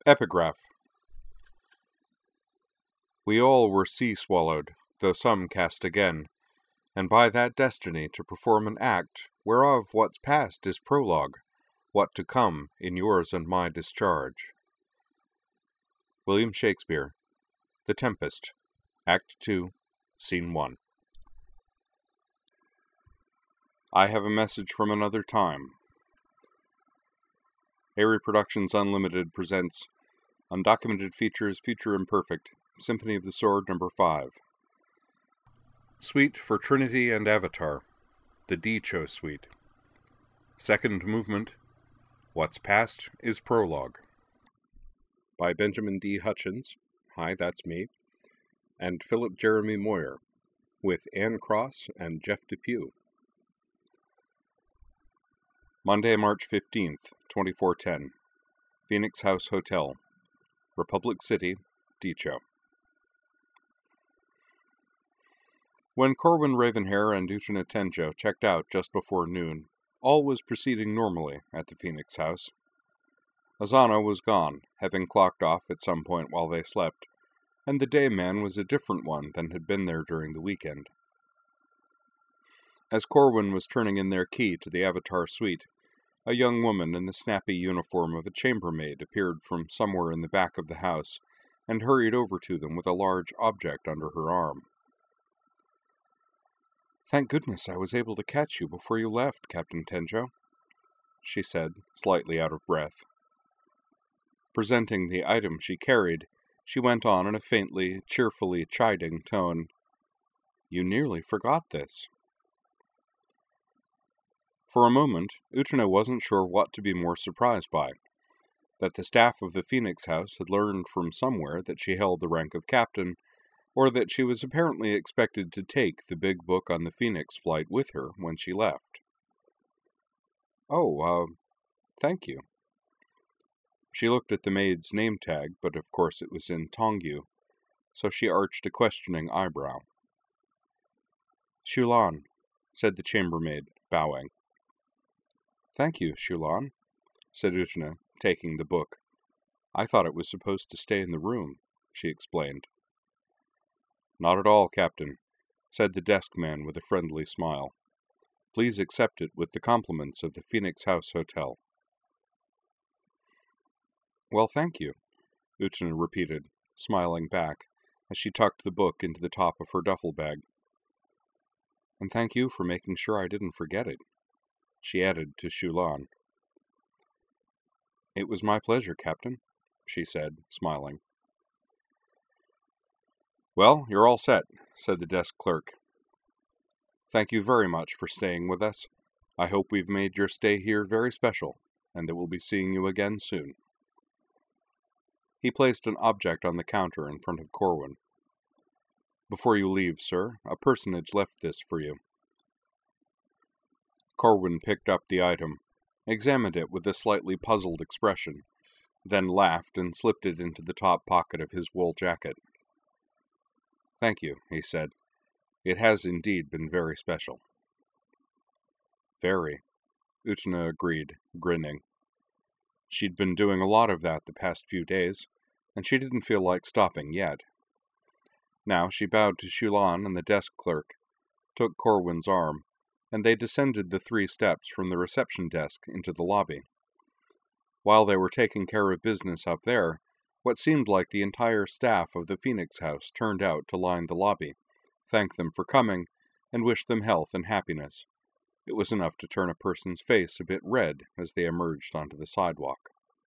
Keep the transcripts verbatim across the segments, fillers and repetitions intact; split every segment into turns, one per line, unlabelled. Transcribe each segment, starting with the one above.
Epigraph. We all were sea-swallowed, though some cast again, and by that destiny to perform an act, whereof what's past is prologue, what to come in yours and my discharge. William Shakespeare, The Tempest, Act two, Scene one. I have a message from another time. Airy Productions Unlimited presents Undocumented Features Future Imperfect, Symphony of the Sword number five. Suite for Trinity and Avatar, the D-Cho Suite. Second movement, What's Past is Prologue. By Benjamin D. Hutchins, hi, that's me, and Philip Jeremy Moyer, with Anne Cross and Jeff Depew. Monday, March fifteenth, twenty-four ten. Phoenix House Hotel, Republic City, D-Cho. When Corwin Ravenhair and Utena Tenjo checked out just before noon, all was proceeding normally at the Phoenix House. Azana was gone, having clocked off at some point while they slept, and the day man was a different one than had been there during the weekend. As Corwin was turning in their key to the Avatar suite, a young woman in the snappy uniform of a chambermaid appeared from somewhere in the back of the house and hurried over to them with a large object under her arm. "Thank goodness I was able to catch you before you left, Captain Tenjo," she said, slightly out of breath. Presenting the item she carried, she went on in a faintly, cheerfully chiding tone. "You nearly forgot this." For a moment, Utena wasn't sure what to be more surprised by. That the staff of the Phoenix House had learned from somewhere that she held the rank of captain, or that she was apparently expected to take the big book on the Phoenix flight with her when she left. "Oh, uh, thank you." She looked at the maid's name tag, but of course it was in Tongyu, so she arched a questioning eyebrow. "Shulan," said the chambermaid, bowing. "Thank you, Shulan," said Utena, taking the book. "I thought it was supposed to stay in the room," she explained. "Not at all, Captain," said the desk man with a friendly smile. "Please accept it with the compliments of the Phoenix House Hotel." "Well, thank you," Utena repeated, smiling back, as she tucked the book into the top of her duffel bag. "And thank you for making sure I didn't forget it," she added to Shulan. "It was my pleasure, Captain," she said, smiling. "Well, you're all set," said the desk clerk. "Thank you very much for staying with us. I hope we've made your stay here very special, and that we'll be seeing you again soon." He placed an object on the counter in front of Corwin. "Before you leave, sir, a personage left this for you." Corwin picked up the item, examined it with a slightly puzzled expression, then laughed and slipped it into the top pocket of his wool jacket. "Thank you," he said. "It has indeed been very special." "Very," Utena agreed, grinning. She'd been doing a lot of that the past few days, and she didn't feel like stopping yet. Now she bowed to Shulan and the desk clerk, took Corwin's arm, and they descended the three steps from the reception desk into the lobby. While they were taking care of business up there, what seemed like the entire staff of the Phoenix House turned out to line the lobby, thank them for coming, and wish them health and happiness. It was enough to turn a person's face a bit red as they emerged onto the sidewalk.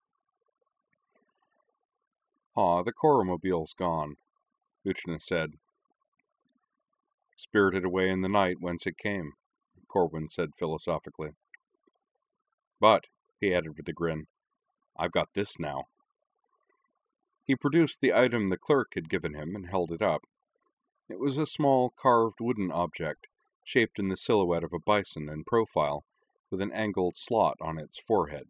"Aw, the Coromobile's gone," Utena said. "Spirited away in the night whence it came," Corwin said philosophically. "But," he added with a grin, "I've got this now." He produced the item the clerk had given him and held it up. It was a small carved wooden object, shaped in the silhouette of a bison in profile, with an angled slot on its forehead.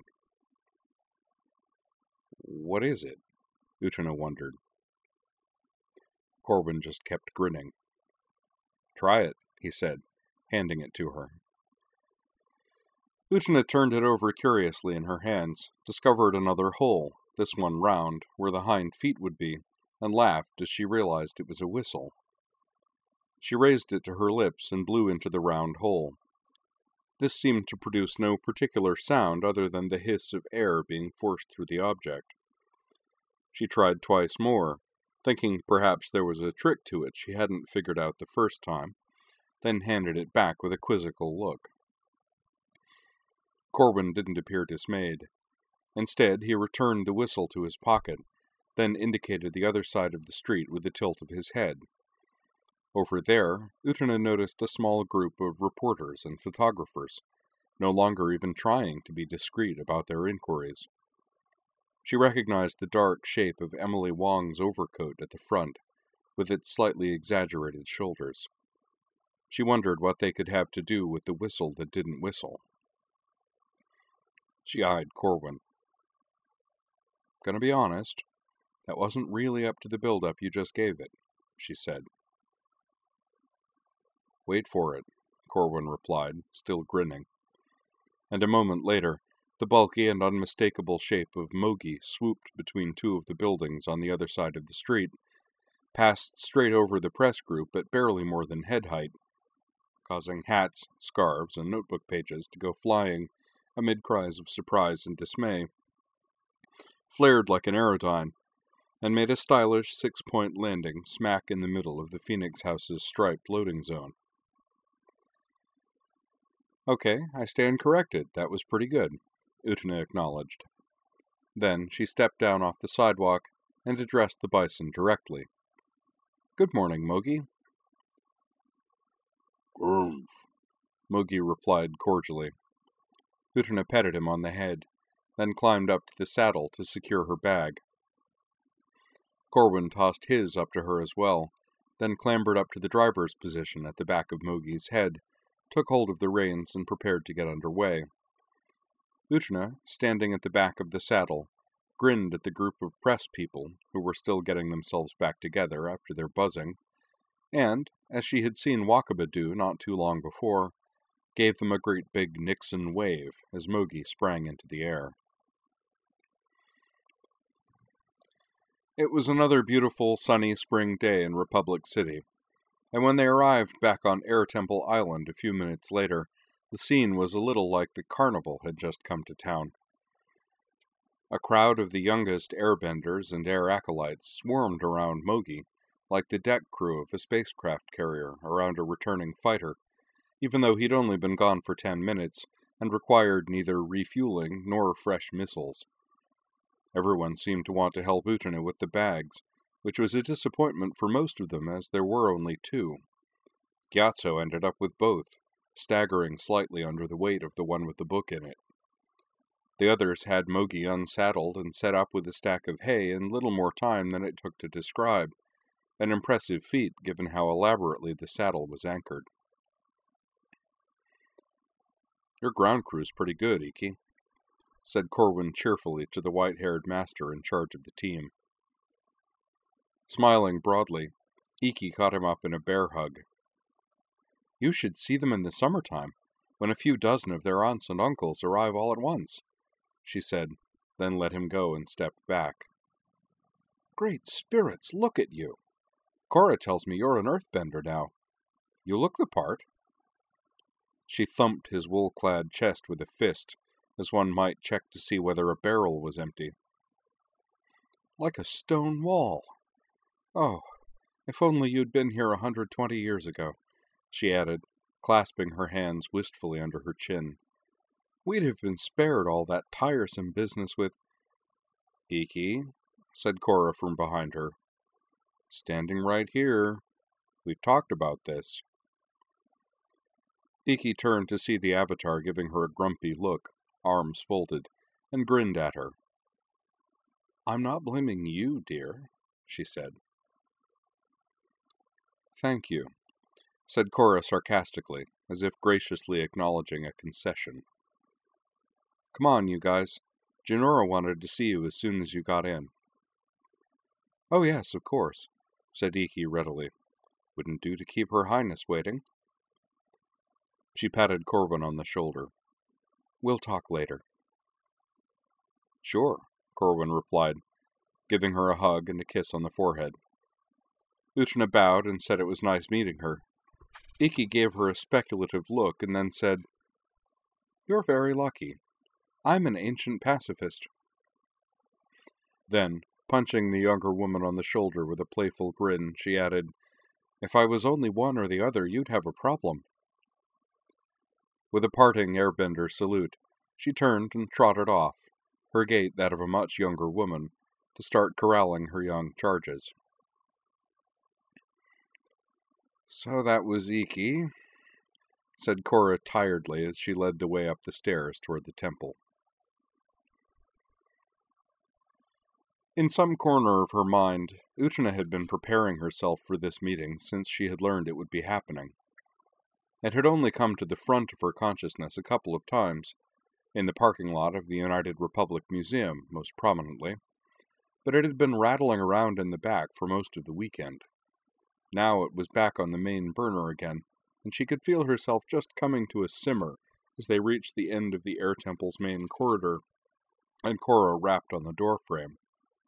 "What is it?" Utena wondered. Corwin just kept grinning. "Try it," he said, handing it to her. Utena turned it over curiously in her hands, discovered another hole, this one round, where the hind feet would be, and laughed as she realized it was a whistle. She raised it to her lips and blew into the round hole. This seemed to produce no particular sound other than the hiss of air being forced through the object. She tried twice more, thinking perhaps there was a trick to it she hadn't figured out the first time, then handed it back with a quizzical look. Corwin didn't appear dismayed. Instead, he returned the whistle to his pocket, then indicated the other side of the street with a tilt of his head. Over there, Utena noticed a small group of reporters and photographers, no longer even trying to be discreet about their inquiries. She recognized the dark shape of Emily Wong's overcoat at the front, with its slightly exaggerated shoulders. She wondered what they could have to do with the whistle that didn't whistle. She eyed Corwin. "Gonna be honest, that wasn't really up to the build-up you just gave it," she said. "Wait for it," Corwin replied, still grinning. And a moment later, the bulky and unmistakable shape of Mogi swooped between two of the buildings on the other side of the street, passed straight over the press group at barely more than head height, causing hats, scarves, and notebook pages to go flying amid cries of surprise and dismay, flared like an aerodyne, and made a stylish six-point landing smack in the middle of the Phoenix House's striped loading zone. "Okay, I stand corrected. That was pretty good," Utena acknowledged. Then she stepped down off the sidewalk and addressed the bison directly. "Good morning, Mogi." "Grumph," Mogi replied cordially. Utena petted him on the head, then climbed up to the saddle to secure her bag. Corwin tossed his up to her as well, then clambered up to the driver's position at the back of Mogi's head, took hold of the reins and prepared to get under way. Utena, standing at the back of the saddle, grinned at the group of press people who were still getting themselves back together after their buzzing, and, as she had seen Wakaba do not too long before, gave them a great big Nixon wave as Mogi sprang into the air. It was another beautiful sunny spring day in Republic City, and when they arrived back on Air Temple Island a few minutes later, the scene was a little like the carnival had just come to town. A crowd of the youngest airbenders and air acolytes swarmed around Mogi, like the deck crew of a spacecraft carrier around a returning fighter, even though he'd only been gone for ten minutes and required neither refueling nor fresh missiles. Everyone seemed to want to help Utena with the bags, which was a disappointment for most of them as there were only two. Gyatso ended up with both, staggering slightly under the weight of the one with the book in it. The others had Mogi unsaddled and set up with a stack of hay in little more time than it took to describe, an impressive feat given how elaborately the saddle was anchored. "Your ground crew's pretty good, Iki," said Corwin cheerfully to the white-haired master in charge of the team. Smiling broadly, Iki caught him up in a bear hug. "You should see them in the summertime, when a few dozen of their aunts and uncles arrive all at once," she said, then let him go and stepped back. "Great spirits, look at you! Cora tells me you're an earthbender now. You look the part." She thumped his wool-clad chest with a fist, as one might check to see whether a barrel was empty. "Like a stone wall. Oh, if only you'd been here a hundred twenty years ago," she added, clasping her hands wistfully under her chin. "We'd have been spared all that tiresome business with—" "Iki," said Cora from behind her. "Standing right here. We've talked about this." Iki turned to see the Avatar giving her a grumpy look, arms folded, and grinned at her. "I'm not blaming you, dear," she said. "Thank you," said Cora sarcastically, as if graciously acknowledging a concession. "Come on, you guys. Jinora wanted to see you as soon as you got in." "Oh yes, of course," said Iki readily. "Wouldn't do to keep Her Highness waiting." She patted Corwin on the shoulder. "We'll talk later." "Sure," Corwin replied, giving her a hug and a kiss on the forehead. Utna bowed and said it was nice meeting her. Iki gave her a speculative look and then said, "You're very lucky. I'm an ancient pacifist." Then, punching the younger woman on the shoulder with a playful grin, she added, "If I was only one or the other, you'd have a problem." With a parting airbender salute, she turned and trotted off, her gait that of a much younger woman, to start corralling her young charges. "So that was Iki," said Cora tiredly as she led the way up the stairs toward the temple. In some corner of her mind, Utna had been preparing herself for this meeting since she had learned it would be happening. It had only come to the front of her consciousness a couple of times, in the parking lot of the United Republic Museum most prominently, but it had been rattling around in the back for most of the weekend. Now it was back on the main burner again, and she could feel herself just coming to a simmer as they reached the end of the Air Temple's main corridor, and Cora rapped on the doorframe.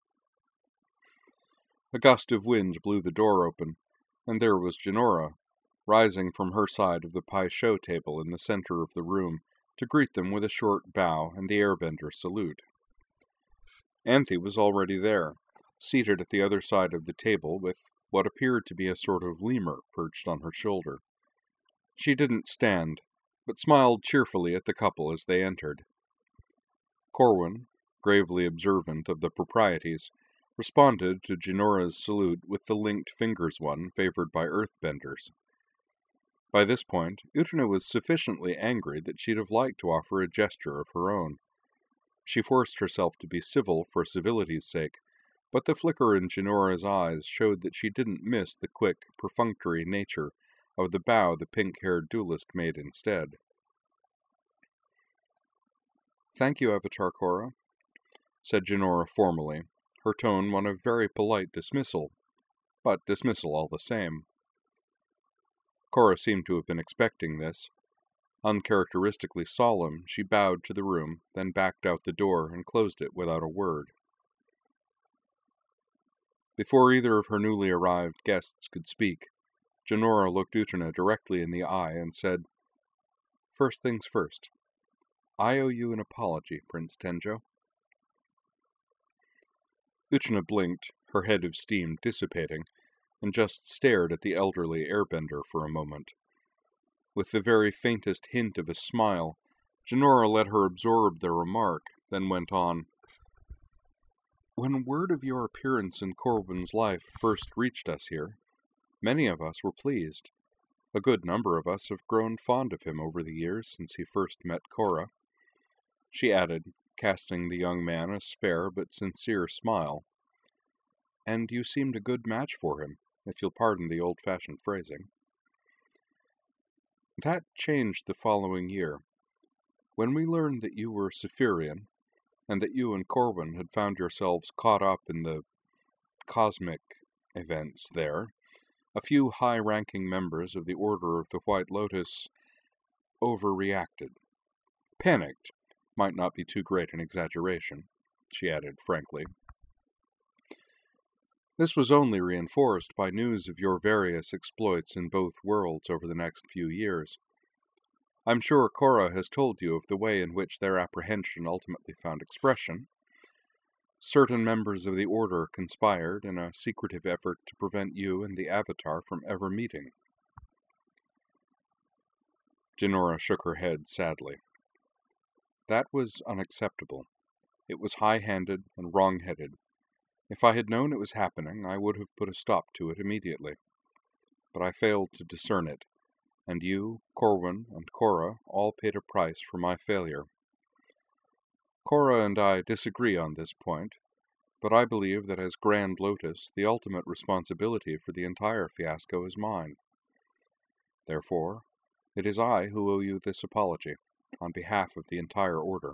A gust of wind blew the door open, and there was Jinora, rising from her side of the pie show table in the center of the room to greet them with a short bow and the airbender salute. Anthe was already there, seated at the other side of the table with what appeared to be a sort of lemur perched on her shoulder. She didn't stand, but smiled cheerfully at the couple as they entered. Corwin, gravely observant of the proprieties, responded to Jinora's salute with the linked fingers one favored by earthbenders. By this point, Utna was sufficiently angry that she'd have liked to offer a gesture of her own. She forced herself to be civil for civility's sake, but the flicker in Jinora's eyes showed that she didn't miss the quick, perfunctory nature of the bow the pink-haired duelist made instead. "Thank you, Avatar Cora," said Jinora formally, her tone one of very polite dismissal, but dismissal all the same. Cora seemed to have been expecting this. Uncharacteristically solemn, she bowed to the room, then backed out the door and closed it without a word. Before either of her newly arrived guests could speak, Jinora looked Utna directly in the eye and said, "First things first. I owe you an apology, Prince Tenjo." Utna blinked, her head of steam dissipating, and just stared at the elderly airbender for a moment. With the very faintest hint of a smile, Jinora let her absorb the remark, then went on, "When word of your appearance in Corwin's life first reached us here, many of us were pleased. A good number of us have grown fond of him over the years since he first met Cora," she added, casting the young man a spare but sincere smile. "And you seemed a good match for him, if you'll pardon the old-fashioned phrasing. That changed the following year. When we learned that you were Saphirian, and that you and Corwin had found yourselves caught up in the cosmic events there, a few high-ranking members of the Order of the White Lotus overreacted. Panicked might not be too great an exaggeration," she added frankly. "This was only reinforced by news of your various exploits in both worlds over the next few years. I'm sure Cora has told you of the way in which their apprehension ultimately found expression. Certain members of the Order conspired in a secretive effort to prevent you and the Avatar from ever meeting." Jinora shook her head sadly. "That was unacceptable. It was high-handed and wrong-headed. If I had known it was happening, I would have put a stop to it immediately. But I failed to discern it, and you, Corwin, and Cora all paid a price for my failure. Cora and I disagree on this point, but I believe that as Grand Lotus, the ultimate responsibility for the entire fiasco is mine. Therefore, it is I who owe you this apology, on behalf of the entire Order."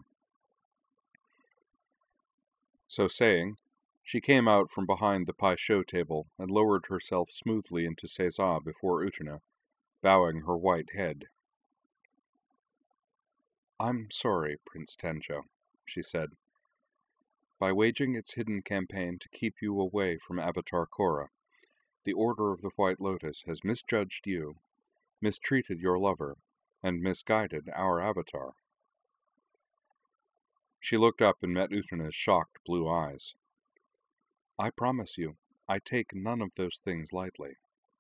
So saying, she came out from behind the pie show table and lowered herself smoothly into Seiza before Utna, bowing her white head. "I'm sorry, Prince Tenjo," she said. by waging its hidden campaign to keep you away from Avatar Korra. The Order of the White Lotus has misjudged you, mistreated your lover, and misguided our Avatar. She looked up and met Utena's shocked blue eyes. I promise you, I take none of those things lightly.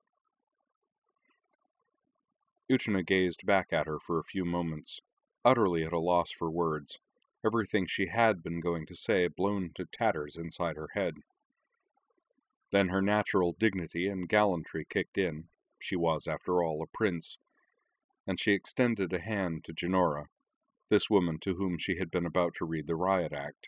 Utena gazed back at her for a few moments, utterly at a loss for words, everything she had been going to say blown to tatters inside her head. Then her natural dignity and gallantry kicked in. She was, after all, a prince, and she extended a hand to Jinora, this woman to whom she had been about to read the riot act.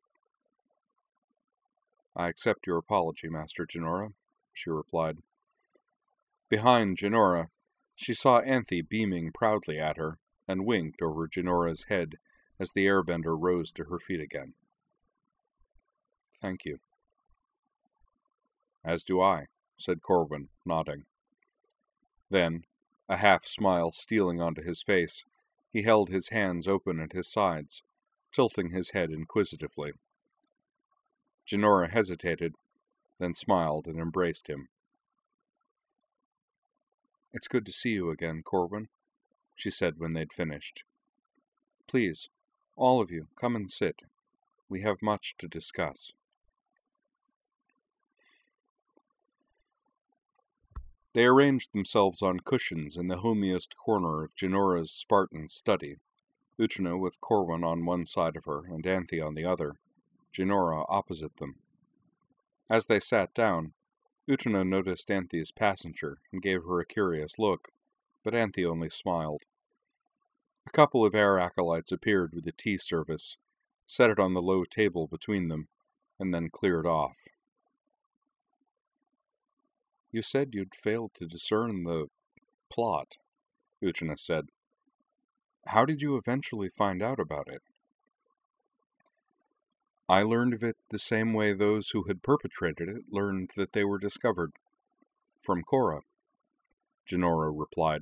I accept your apology, Master Jinora, she replied. Behind Jinora, she saw Anthy beaming proudly at her, and winked over Jinora's head as the airbender rose to her feet again. Thank you. As do I, said Corwin, nodding. Then, a half-smile stealing onto his face, he held his hands open at his sides, tilting his head inquisitively. Jinora hesitated, then smiled and embraced him. It's good to see you again, Corwin, she said when they'd finished. Please, all of you, come and sit. We have much to discuss. They arranged themselves on cushions in the homiest corner of Jinora's Spartan study, Utena with Corwin on one side of her and Anthy on the other, Jinora opposite them. As they sat down, Utena noticed Anthy's passenger and gave her a curious look, but Anthy only smiled. A couple of air acolytes appeared with the tea service, set it on the low table between them, and then cleared off. You said you'd failed to discern the plot, Utena said. How did you eventually find out about it? I learned of it the same way those who had perpetrated it learned that they were discovered. From Korra, Jinora replied.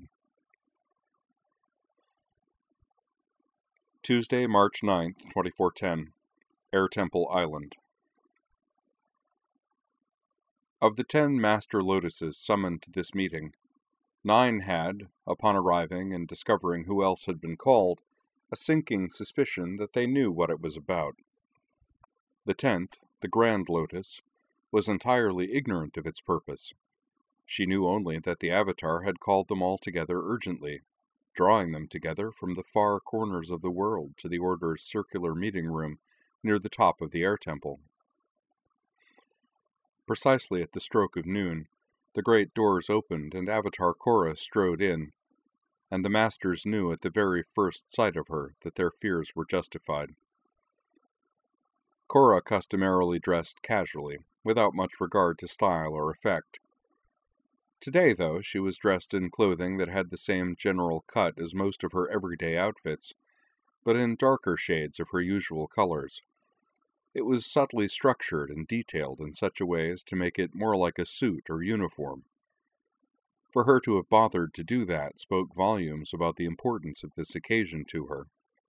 Tuesday, March ninth, twenty-four ten, Air Temple Island. Of the ten Master Lotuses summoned to this meeting, nine had, upon arriving and discovering who else had been called, a sinking suspicion that they knew what it was about. The tenth, the Grand Lotus, was entirely ignorant of its purpose. She knew only that the Avatar had called them all together urgently, drawing them together from the far corners of the world to the Order's circular meeting room near the top of the Air Temple. Precisely at the stroke of noon, the great doors opened and Avatar Korra strode in, and the Masters knew at the very first sight of her that their fears were justified. Korra customarily dressed casually, without much regard to style or effect. Today, though, she was dressed in clothing that had the same general cut as most of her everyday outfits, but in darker shades of her usual colors. It was subtly structured and detailed in such a way as to make it more like a suit or uniform. For her to have bothered to do that spoke volumes about the importance of this occasion to her.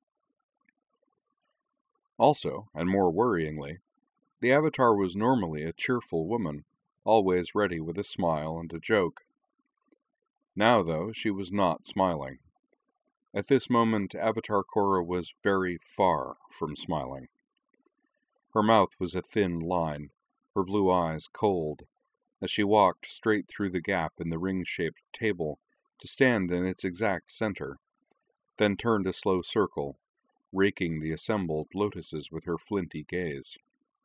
Also, and more worryingly, the Avatar was normally a cheerful woman, always ready with a smile and a joke. Now, though, she was not smiling. At this moment, Avatar Korra was very far from smiling. Her mouth was a thin line, her blue eyes cold, as she walked straight through the gap in the ring-shaped table to stand in its exact center, then turned a slow circle, raking the assembled lotuses with her flinty gaze.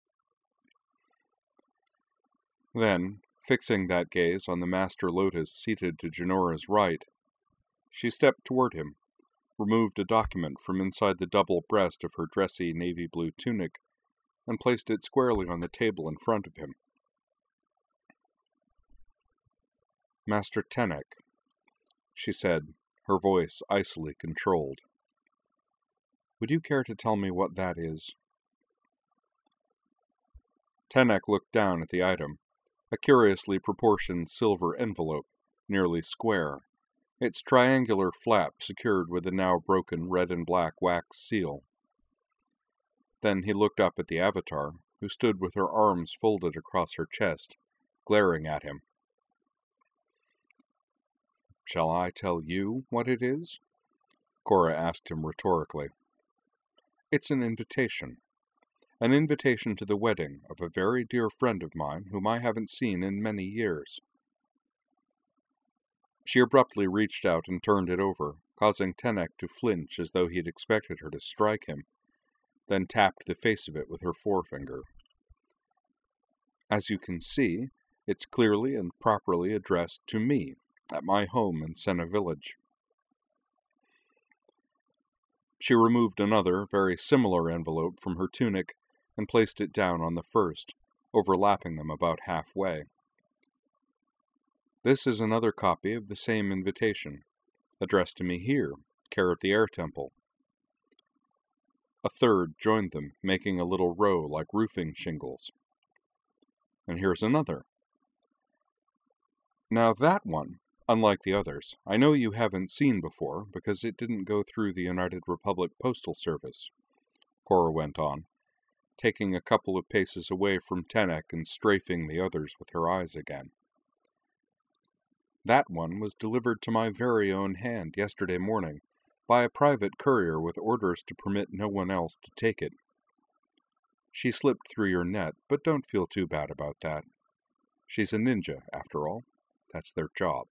Then, fixing that gaze on the Master Lotus seated to Jinora's right, she stepped toward him, removed a document from inside the double breast of her dressy navy blue tunic, and placed it squarely on the table in front of him. Master Tenek, she said, her voice icily controlled. Would you care to tell me what that is? Tenek looked down at the item, a curiously proportioned silver envelope, nearly square, its triangular flap secured with a now broken red and black wax seal. Then he looked up at the Avatar, who stood with her arms folded across her chest, glaring at him. "Shall I tell you what it is?" Korra asked him rhetorically. "It's an invitation. An invitation to the wedding of a very dear friend of mine whom I haven't seen in many years." She abruptly reached out and turned it over, causing Tenek to flinch as though he had expected her to strike him, then tapped the face of it with her forefinger. "As you can see, it's clearly and properly addressed to me, at my home in Senna Village." She removed another, very similar envelope from her tunic and placed it down on the first, overlapping them about halfway. "This is another copy of the same invitation, addressed to me here, care of the Air Temple." A third joined them, making a little row like roofing shingles. "And here's another. Now that one, unlike the others, I know you haven't seen before because it didn't go through the United Republic Postal Service," Korra went on, taking a couple of paces away from Tenek and strafing the others with her eyes again. "That one was delivered to my very own hand yesterday morning by a private courier with orders to permit no one else to take it. She slipped through your net, but don't feel too bad about that. She's a ninja, after all. That's their job."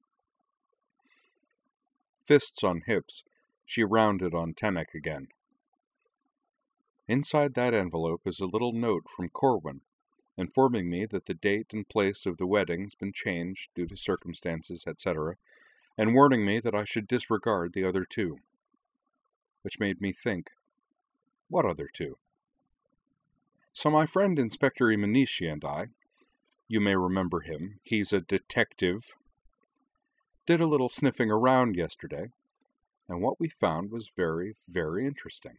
Fists on hips, she rounded on Tenek again. "Inside that envelope is a little note from Corwin, informing me that the date and place of the wedding's been changed due to circumstances, et cetera, and warning me that I should disregard the other two." Which made me think, what other two? So my friend Inspector Imanishi and I, you may remember him, he's a detective, did a little sniffing around yesterday, and what we found was very, very interesting.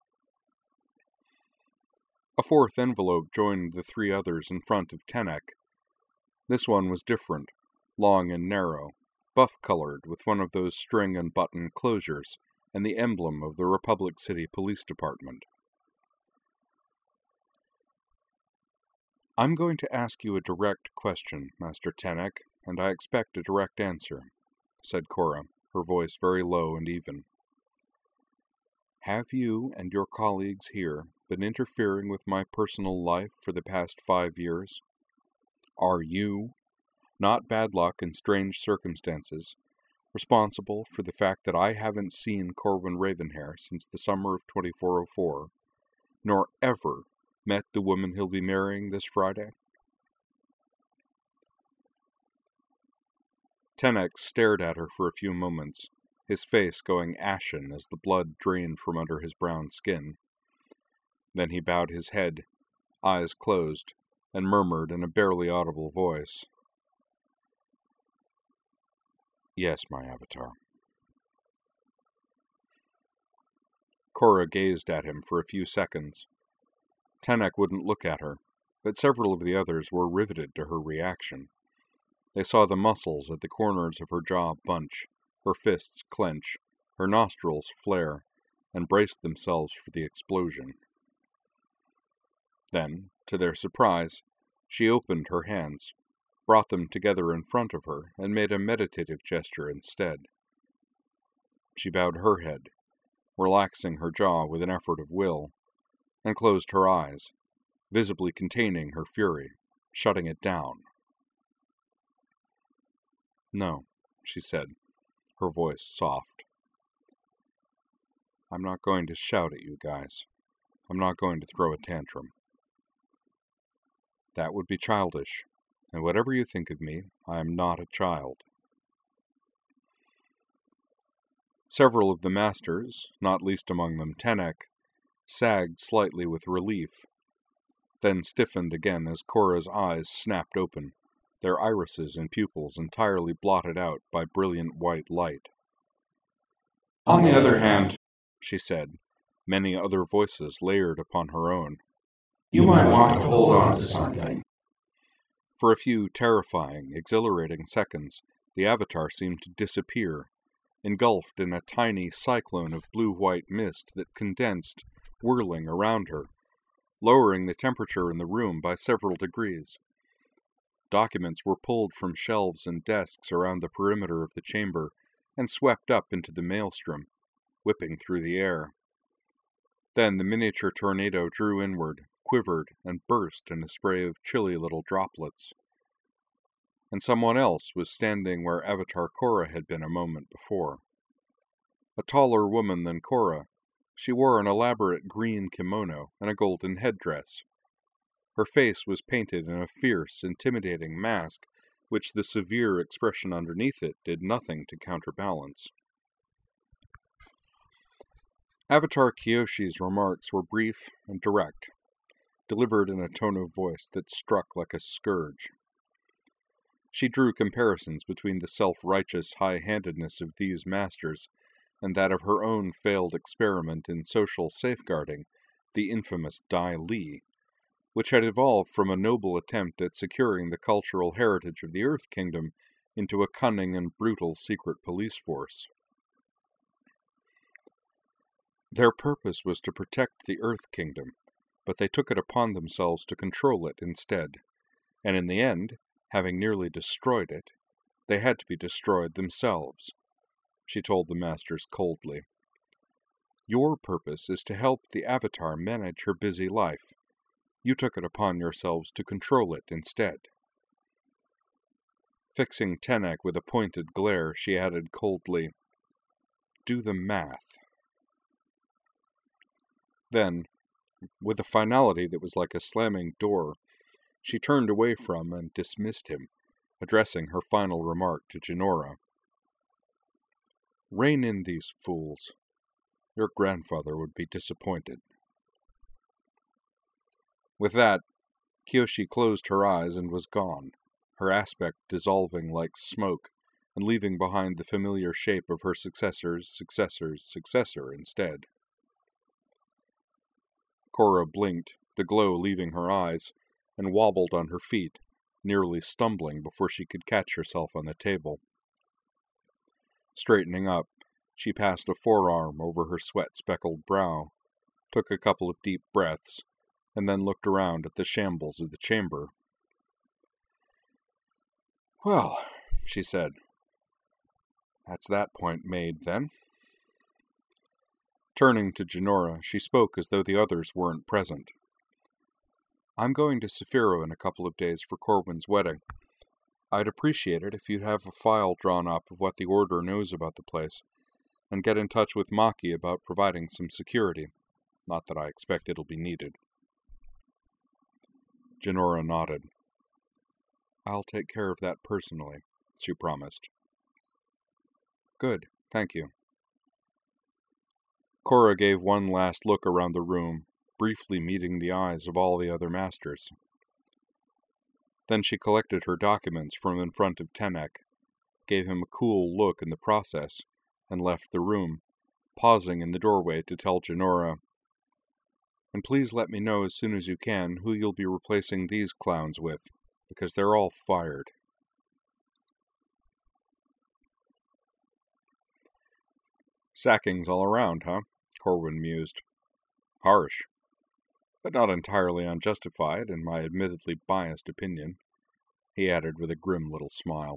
A fourth envelope joined the three others in front of Tenek. This one was different, long and narrow, buff-colored with one of those string and button closures, and the emblem of the Republic City Police Department. "I'm going to ask you a direct question, Master Tenek, and I expect a direct answer," said Korra, her voice very low and even. "Have you and your colleagues here been interfering with my personal life for the past five years? Are you, not bad luck and strange circumstances, responsible for the fact that I haven't seen Corwin Ravenhair since the summer of twenty-four oh four, nor ever met the woman he'll be marrying this Friday?" Tenek stared at her for a few moments, his face going ashen as the blood drained from under his brown skin. Then he bowed his head, eyes closed, and murmured in a barely audible voice, "Yes, my Avatar." Korra gazed at him for a few seconds. Tenek wouldn't look at her, but several of the others were riveted to her reaction. They saw the muscles at the corners of her jaw bunch, her fists clench, her nostrils flare, and braced themselves for the explosion. Then, to their surprise, she opened her hands, brought them together in front of her, and made a meditative gesture instead. She bowed her head, relaxing her jaw with an effort of will, and closed her eyes, visibly containing her fury, shutting it down. "No," she said, her voice soft. "I'm not going to shout at you guys. I'm not going to throw a tantrum. That would be childish, and whatever you think of me, I am not a child." Several of the masters, not least among them Tenek, sagged slightly with relief, then stiffened again as Korra's eyes snapped open, their irises and pupils entirely blotted out by brilliant white light. "On the other hand," she said, many other voices layered upon her own, "you might want to hold on to something." For a few terrifying, exhilarating seconds, the Avatar seemed to disappear, engulfed in a tiny cyclone of blue-white mist that condensed, whirling around her, lowering the temperature in the room by several degrees. Documents were pulled from shelves and desks around the perimeter of the chamber and swept up into the maelstrom, whipping through the air. Then the miniature tornado drew inward, quivered, and burst in a spray of chilly little droplets. And someone else was standing where Avatar Korra had been a moment before. A taller woman than Korra, she wore an elaborate green kimono and a golden headdress. Her face was painted in a fierce, intimidating mask, which the severe expression underneath it did nothing to counterbalance. Avatar Kyoshi's remarks were brief and direct, delivered in a tone of voice that struck like a scourge. She drew comparisons between the self-righteous high-handedness of these masters and that of her own failed experiment in social safeguarding, the infamous Dai Li, which had evolved from a noble attempt at securing the cultural heritage of the Earth Kingdom into a cunning and brutal secret police force. Their purpose was to protect the Earth Kingdom, but they took it upon themselves to control it instead, and in the end, having nearly destroyed it, they had to be destroyed themselves, she told the masters coldly. Your purpose is to help the Avatar manage her busy life. You took it upon yourselves to control it instead. Fixing Tenek with a pointed glare, she added coldly, Do the math. Then, with a finality that was like a slamming door, she turned away from and dismissed him, addressing her final remark to Jinora. Rein in these fools. Your grandfather would be disappointed. With that, Kyoshi closed her eyes and was gone, her aspect dissolving like smoke and leaving behind the familiar shape of her successor's successor's successor instead. Korra blinked, the glow leaving her eyes, and wobbled on her feet, nearly stumbling before she could catch herself on the table. Straightening up, she passed a forearm over her sweat-speckled brow, took a couple of deep breaths, and then looked around at the shambles of the chamber. Well, she said, that's that point made, then. Turning to Jinora, she spoke as though the others weren't present. I'm going to Saphiro in a couple of days for Corwin's wedding. I'd appreciate it if you'd have a file drawn up of what the Order knows about the place, and get in touch with Maki about providing some security. Not that I expect it'll be needed. Jinora nodded. I'll take care of that personally, she promised. Good, thank you. Korra gave one last look around the room, briefly meeting the eyes of all the other masters. Then she collected her documents from in front of Tenek, gave him a cool look in the process, and left the room, pausing in the doorway to tell Jinora, And please let me know as soon as you can who you'll be replacing these clowns with, because they're all fired. Sackings all around, huh? Corwin mused. Harsh, but not entirely unjustified in my admittedly biased opinion, he added with a grim little smile.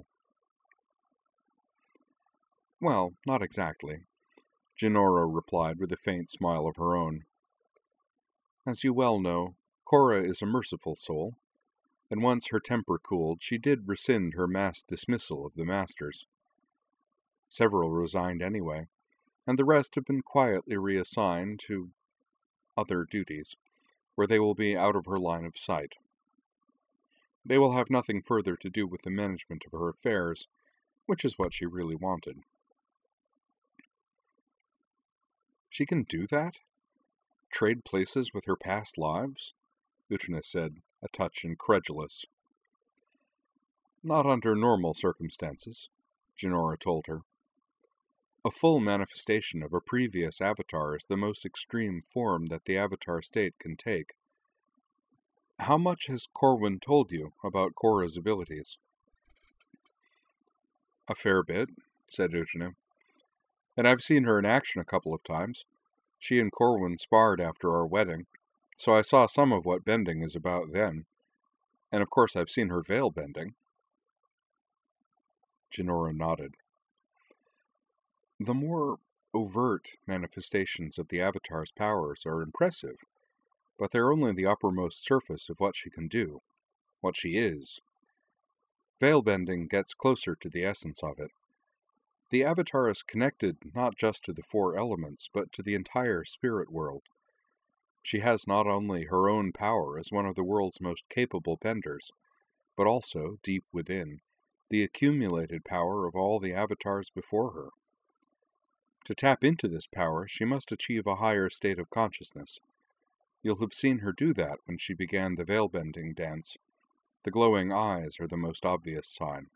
Well, not exactly, Jinora replied with a faint smile of her own. As you well know, Korra is a merciful soul, and once her temper cooled, she did rescind her mass dismissal of the masters. Several resigned anyway, and the rest have been quietly reassigned to other duties, where they will be out of her line of sight. They will have nothing further to do with the management of her affairs, which is what she really wanted. She can do that? Trade places with her past lives? Utena said, a touch incredulous. Not under normal circumstances, Jinora told her. A full manifestation of a previous avatar is the most extreme form that the avatar state can take. How much has Corwin told you about Korra's abilities? A fair bit, said Utena. And I've seen her in action a couple of times. She and Corwin sparred after our wedding, so I saw some of what bending is about then. And of course I've seen her veil bending." Jinora nodded. "The more overt manifestations of the Avatar's powers are impressive, but they're only the uppermost surface of what she can do, what she is. Veil bending gets closer to the essence of it. The Avatar is connected not just to the four elements, but to the entire spirit world. She has not only her own power as one of the world's most capable benders, but also, deep within, the accumulated power of all the Avatars before her. To tap into this power, she must achieve a higher state of consciousness. You'll have seen her do that when she began the veil-bending dance. The glowing eyes are the most obvious sign.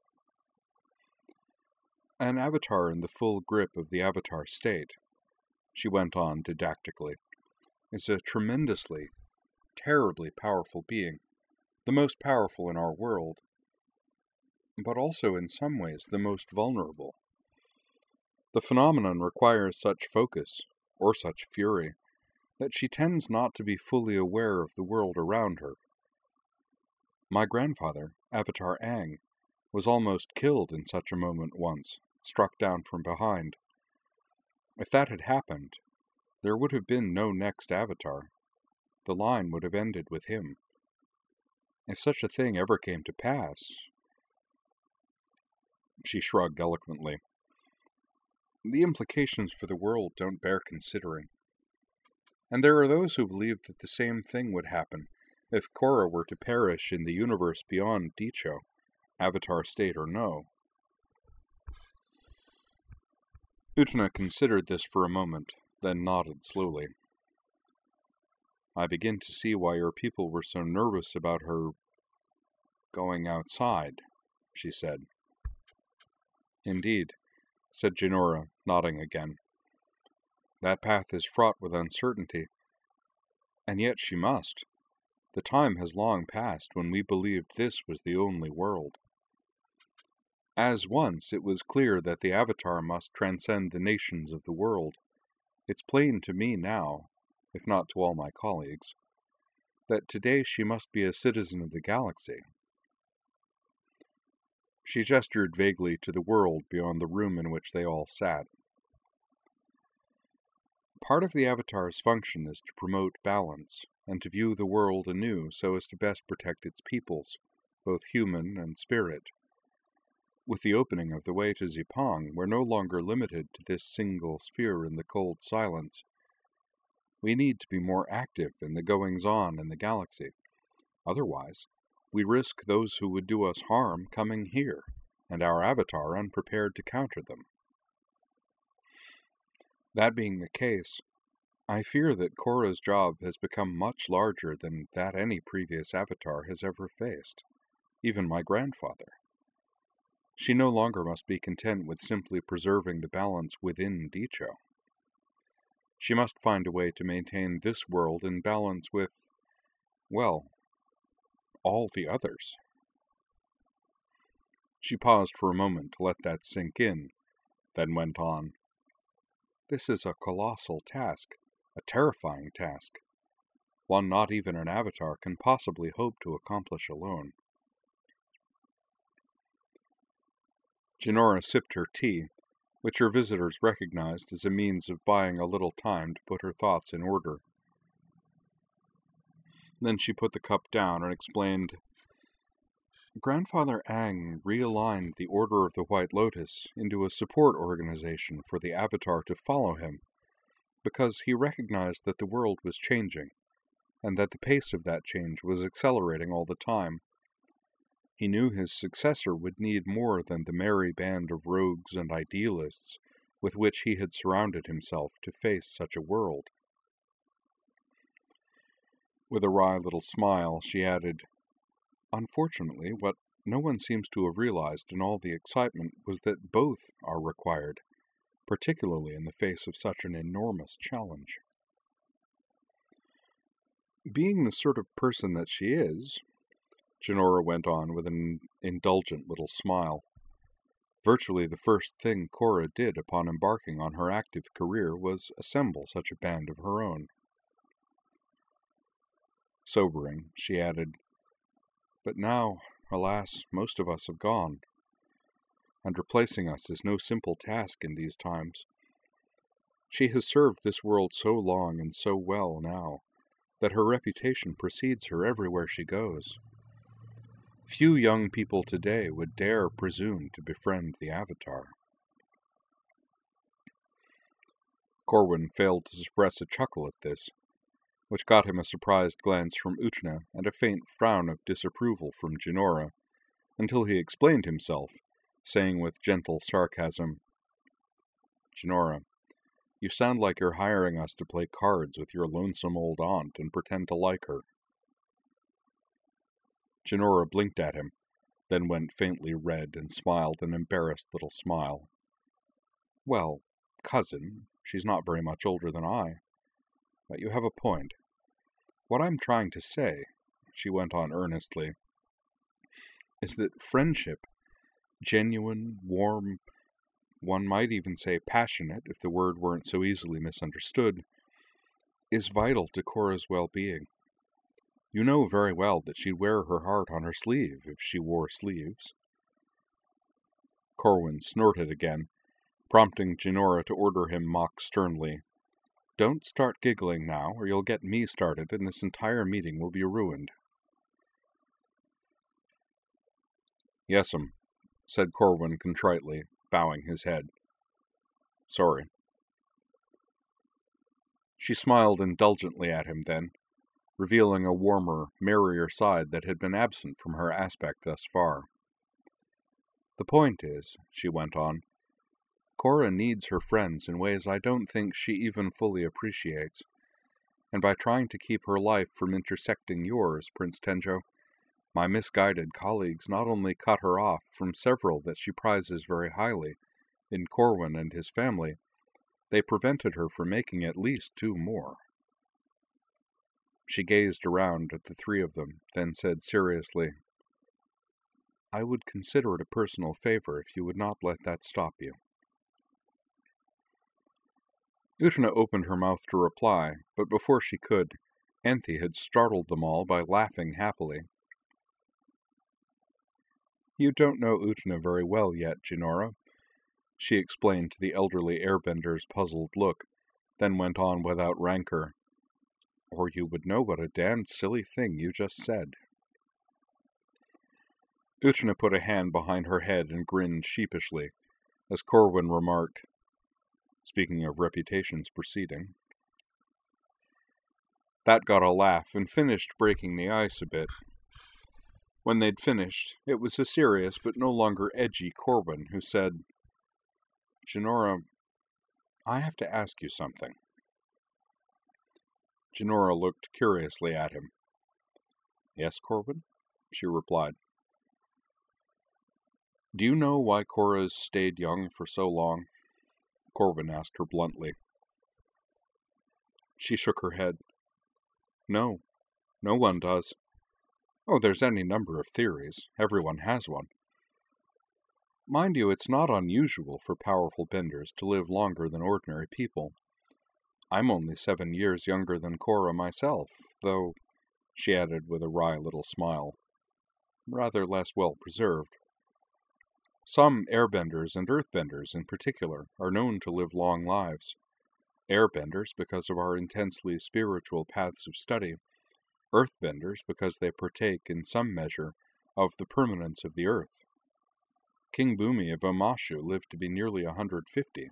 An Avatar in the full grip of the Avatar state," she went on didactically, "is a tremendously, terribly powerful being, the most powerful in our world, but also in some ways the most vulnerable. The phenomenon requires such focus, or such fury, that she tends not to be fully aware of the world around her. My grandfather, Avatar Aang, was almost killed in such a moment once, struck down from behind. If that had happened, there would have been no next Avatar. The line would have ended with him. If such a thing ever came to pass..." She shrugged eloquently. "The implications for the world don't bear considering. And there are those who believe that the same thing would happen if Korra were to perish in the universe beyond Dicho, Avatar state or no." Utena considered this for a moment, then nodded slowly. "I begin to see why your people were so nervous about her going outside," she said. "Indeed," said Jinora, nodding again. "That path is fraught with uncertainty. And yet she must. The time has long passed when we believed this was the only world. As once it was clear that the Avatar must transcend the nations of the world, it's plain to me now, if not to all my colleagues, that today she must be a citizen of the galaxy." She gestured vaguely to the world beyond the room in which they all sat. "Part of the Avatar's function is to promote balance, and to view the world anew so as to best protect its peoples, both human and spirit. With the opening of the way to Zipang, we're no longer limited to this single sphere in the cold silence. We need to be more active in the goings-on in the galaxy. Otherwise, we risk those who would do us harm coming here, and our Avatar unprepared to counter them. That being the case, I fear that Korra's job has become much larger than that any previous Avatar has ever faced, even my grandfather. She no longer must be content with simply preserving the balance within Dicho. She must find a way to maintain this world in balance with, well, all the others." She paused for a moment to let that sink in, then went on. "This is a colossal task, a terrifying task, one not even an Avatar can possibly hope to accomplish alone." Jinora sipped her tea, which her visitors recognized as a means of buying a little time to put her thoughts in order. Then she put the cup down and explained, "Grandfather Aang realigned the Order of the White Lotus into a support organization for the Avatar to follow him, because he recognized that the world was changing, and that the pace of that change was accelerating all the time. He knew his successor would need more than the merry band of rogues and idealists with which he had surrounded himself to face such a world." With a wry little smile, she added, "Unfortunately, what no one seems to have realized in all the excitement was that both are required, particularly in the face of such an enormous challenge." Being the sort of person that she is, Jinora went on with an indulgent little smile, Virtually the first thing Cora did upon embarking on her active career was assemble such a band of her own. Sobering, she added, "But now, alas, most of us have gone, and replacing us is no simple task in these times. She has served this world so long and so well now, that her reputation precedes her everywhere she goes. Few young people today would dare presume to befriend the Avatar." Corwin failed to suppress a chuckle at this, which got him a surprised glance from Uchna and a faint frown of disapproval from Jinora, until he explained himself, saying with gentle sarcasm, "Jinora, you sound like you're hiring us to play cards with your lonesome old aunt and pretend to like her." Jinora blinked at him, then went faintly red and smiled an embarrassed little smile. "Well, cousin, she's not very much older than I. But you have a point. What I'm trying to say," she went on earnestly, "is that friendship, genuine, warm, one might even say passionate, if the word weren't so easily misunderstood, is vital to Cora's well-being. You know very well that she'd wear her heart on her sleeve if she wore sleeves." Corwin snorted again, prompting Jinora to order him mock sternly, "Don't start giggling now, or you'll get me started, and this entire meeting will be ruined." "Yes'm," said Corwin contritely, bowing his head. "Sorry." She smiled indulgently at him then, revealing a warmer, merrier side that had been absent from her aspect thus far. "The point is," she went on, "Cora needs her friends in ways I don't think she even fully appreciates, and by trying to keep her life from intersecting yours, Prince Tenjo, my misguided colleagues not only cut her off from several that she prizes very highly, in Corwin and his family, they prevented her from making at least two more." She gazed around at the three of them, then said seriously, "I would consider it a personal favor if you would not let that stop you." Uchna opened her mouth to reply, but before she could, Anthe had startled them all by laughing happily. "You don't know Uchna very well yet, Jinora," she explained to the elderly airbender's puzzled look, then went on without rancor, "or you would know what a damned silly thing you just said." Uchna put a hand behind her head and grinned sheepishly, as Corwin remarked, speaking of reputations proceeding. That got a laugh and finished breaking the ice a bit. When they'd finished, it was a serious but no longer edgy Corwin who said, "Jinora, I have to ask you something." Jinora looked curiously at him. "Yes, Corwin?" she replied. "Do you know why Cora's stayed young for so long?" Corwin asked her bluntly. She shook her head. "No, no one does. Oh, there's any number of theories. Everyone has one. Mind you, it's not unusual for powerful benders to live longer than ordinary people. I'm only seven years younger than Cora myself, though," she added with a wry little smile, "rather less well preserved. Some airbenders and earthbenders in particular are known to live long lives. Airbenders because of our intensely spiritual paths of study, earthbenders because they partake in some measure of the permanence of the earth. King Bumi of Omashu lived to be nearly a hundred fifty.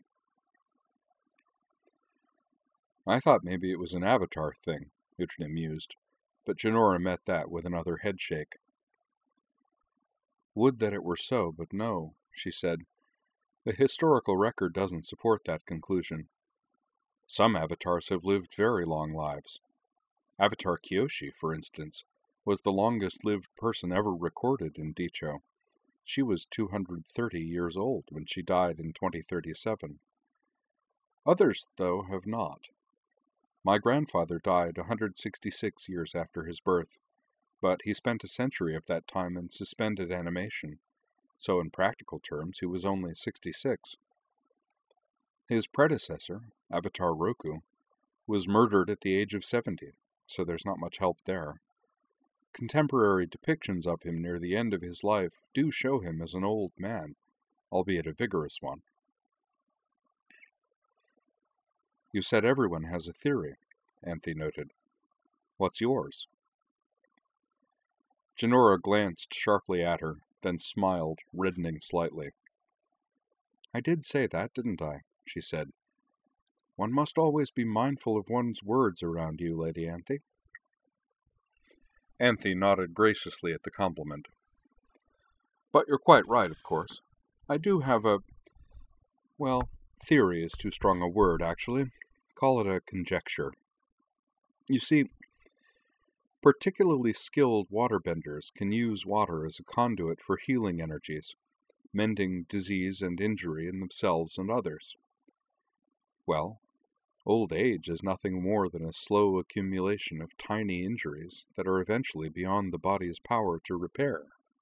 "I thought maybe it was an avatar thing," Uchna mused, but Jinora met that with another headshake. "Would that it were so, but no," she said. "The historical record doesn't support that conclusion. Some avatars have lived very long lives. Avatar Kyoshi, for instance, was the longest-lived person ever recorded in Dicho. She was two hundred thirty years old when she died in twenty thirty-seven. Others, though, have not. My grandfather died one hundred sixty-six years after his birth, but he spent a century of that time in suspended animation, so in practical terms he was only sixty-six. His predecessor, Avatar Roku, was murdered at the age of seventy, so there's not much help there. Contemporary depictions of him near the end of his life do show him as an old man, albeit a vigorous one. You said everyone has a theory, Anthe noted. What's yours? Jinora glanced sharply at her, then smiled, reddening slightly. I did say that, didn't I? She said. One must always be mindful of one's words around you, Lady Anthe. Anthe nodded graciously at the compliment. But you're quite right, of course. I do have a... well, theory is too strong a word, actually. Call it a conjecture. You see, particularly skilled waterbenders can use water as a conduit for healing energies, mending disease and injury in themselves and others. Well, old age is nothing more than a slow accumulation of tiny injuries that are eventually beyond the body's power to repair.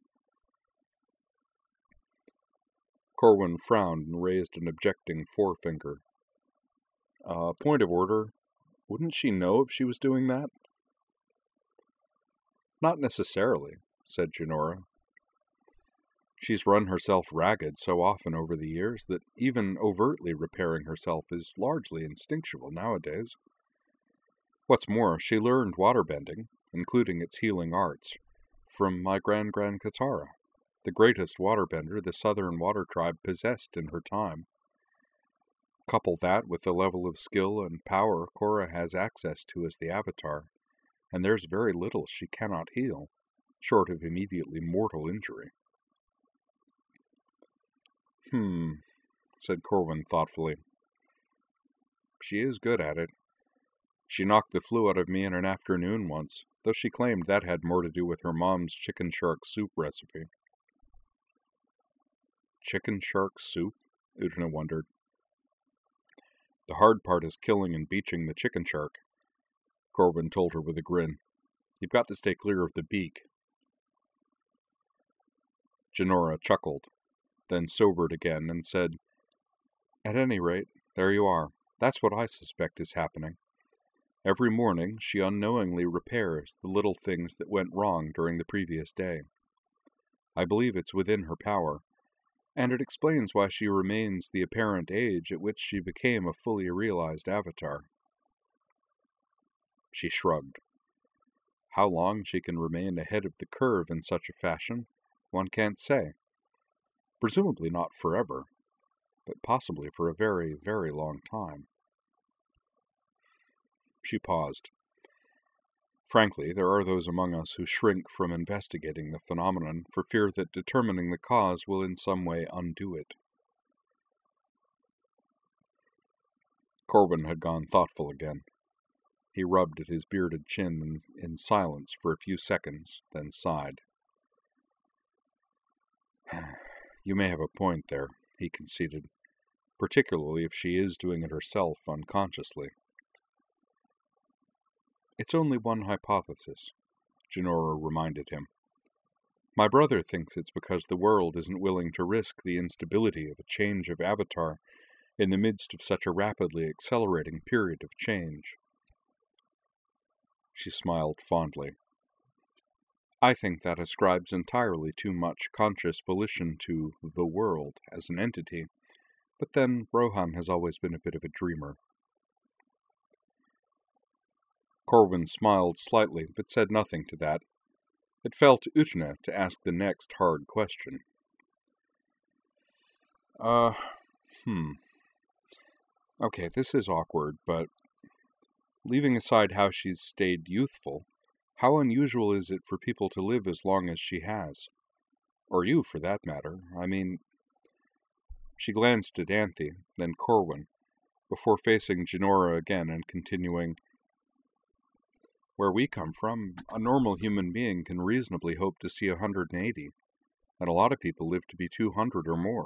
Corwin frowned and raised an objecting forefinger. Uh, point of order, wouldn't she know if she was doing that? Not necessarily, said Jinora. She's run herself ragged so often over the years that even overtly repairing herself is largely instinctual nowadays. What's more, she learned waterbending, including its healing arts, from my Grand-Grand Katara, the greatest waterbender the Southern Water Tribe possessed in her time. Couple that with the level of skill and power Korra has access to as the Avatar, and there's very little she cannot heal, short of immediately mortal injury. Hmm, said Corwin thoughtfully. She is good at it. She knocked the flu out of me in an afternoon once, though she claimed that had more to do with her mom's chicken shark soup recipe. Chicken shark soup? Utena wondered. The hard part is killing and beaching the chicken shark, Corwin told her with a grin. You've got to stay clear of the beak. Jinora chuckled, then sobered again and said, At any rate, there you are. That's what I suspect is happening. Every morning she unknowingly repairs the little things that went wrong during the previous day. I believe it's within her power, and it explains why she remains the apparent age at which she became a fully realized Avatar. She shrugged. How long she can remain ahead of the curve in such a fashion, one can't say. Presumably not forever, but possibly for a very, very long time. She paused. Frankly, there are those among us who shrink from investigating the phenomenon for fear that determining the cause will in some way undo it. Corwin had gone thoughtful again. He rubbed at his bearded chin in, in silence for a few seconds, then sighed. You may have a point there, he conceded, particularly if she is doing it herself unconsciously. It's only one hypothesis, Jinora reminded him. My brother thinks it's because the world isn't willing to risk the instability of a change of avatar in the midst of such a rapidly accelerating period of change. She smiled fondly. I think that ascribes entirely too much conscious volition to the world as an entity, but then Rohan has always been a bit of a dreamer. Corwin smiled slightly, but said nothing to that. It fell to Utena to ask the next hard question. Uh, hmm. Okay, this is awkward, but leaving aside how she's stayed youthful, how unusual is it for people to live as long as she has? Or you, for that matter. I mean... She glanced at Anthe, then Corwin, before facing Jinora again and continuing, Where we come from, a normal human being can reasonably hope to see one hundred eighty, and a lot of people live to be two hundred or more.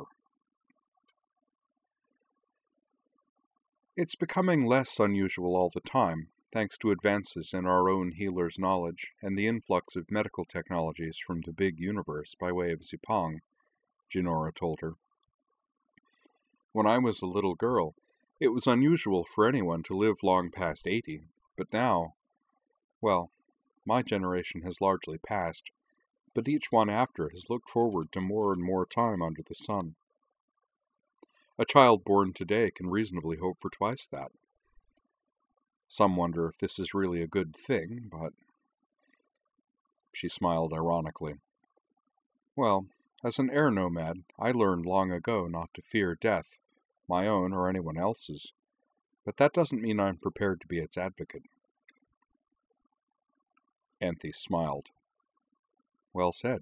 It's becoming less unusual all the time, thanks to advances in our own healer's knowledge and the influx of medical technologies from the big universe by way of Zipong, Junora told her. When I was a little girl, it was unusual for anyone to live long past eighty, but now, well, my generation has largely passed, but each one after has looked forward to more and more time under the sun. A child born today can reasonably hope for twice that. Some wonder if this is really a good thing, but... She smiled ironically. Well, as an air nomad, I learned long ago not to fear death, my own or anyone else's, but that doesn't mean I'm prepared to be its advocate. Anthe smiled. Well said.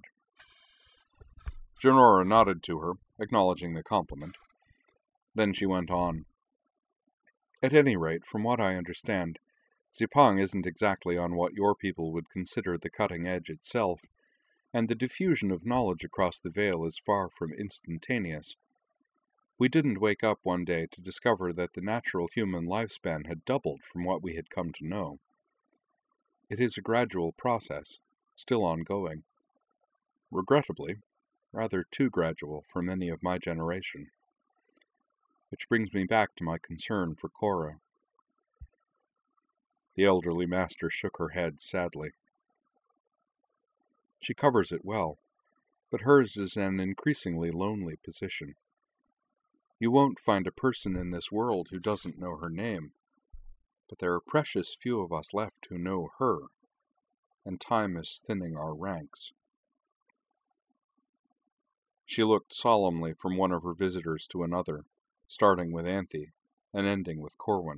Junora nodded to her, acknowledging the compliment. Then she went on. At any rate, from what I understand, Zipang isn't exactly on what your people would consider the cutting edge itself, and the diffusion of knowledge across the Veil is far from instantaneous. We didn't wake up one day to discover that the natural human lifespan had doubled from what we had come to know. It is a gradual process, still ongoing. Regrettably, rather too gradual for many of my generation. Which brings me back to my concern for Cora. The elderly master shook her head sadly. She covers it well, but hers is an increasingly lonely position. You won't find a person in this world who doesn't know her name, but there are precious few of us left who know her, and time is thinning our ranks. She looked solemnly from one of her visitors to another, starting with Anthe and ending with Corwin.